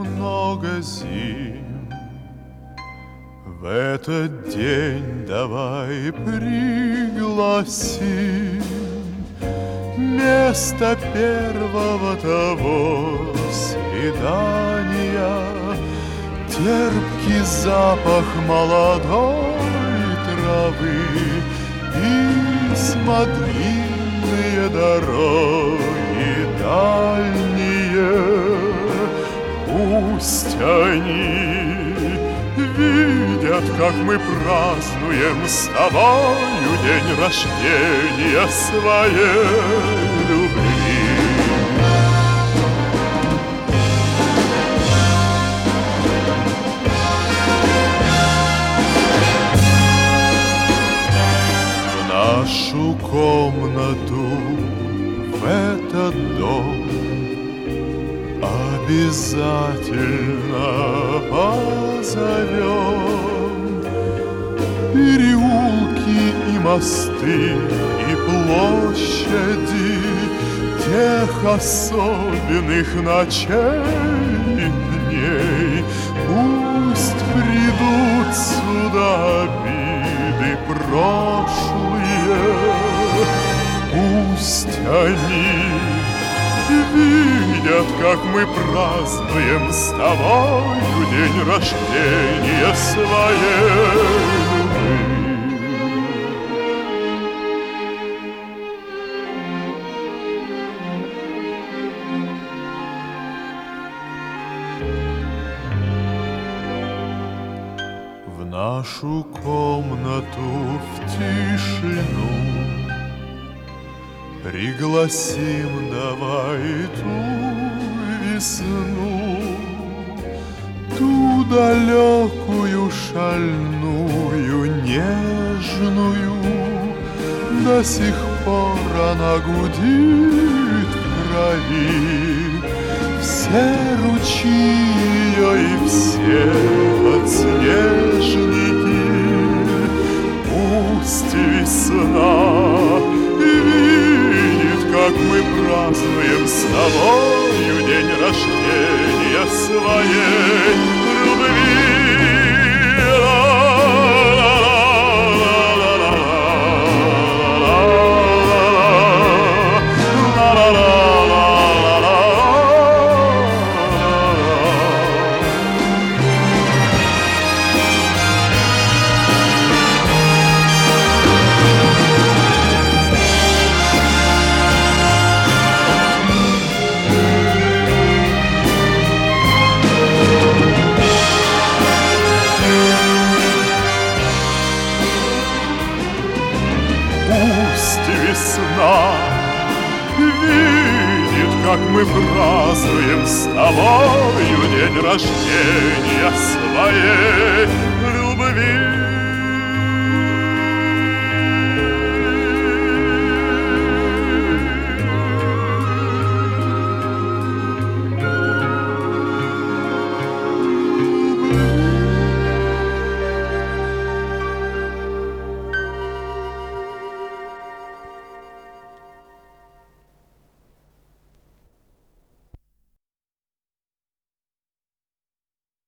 много зим. В этот день давай пригласим место первого того свидания, терпкий запах молодой травы, письма длинные, дороги дальние. Пусть они видят, как мы празднуем с тобою день рождения своей любви. В нашу комнату, в этот дом обязательно позовем. Переулки и мосты, и площади тех особенных ночей и дней. Пусть придут сюда обиды прошлые, пусть они видят, как мы празднуем с тобою день рождения своей любви. В нашу комнату в тишину пригласим давай ту весну, ту далекую, шальную, нежную. До сих пор она гудит в крови, все ручьи ее и все подснежники. Пусть весна видит, как мы празднуем с тобою день рождения своей любви. Пусть весна видит, как мы празднуем с тобою день рождения своей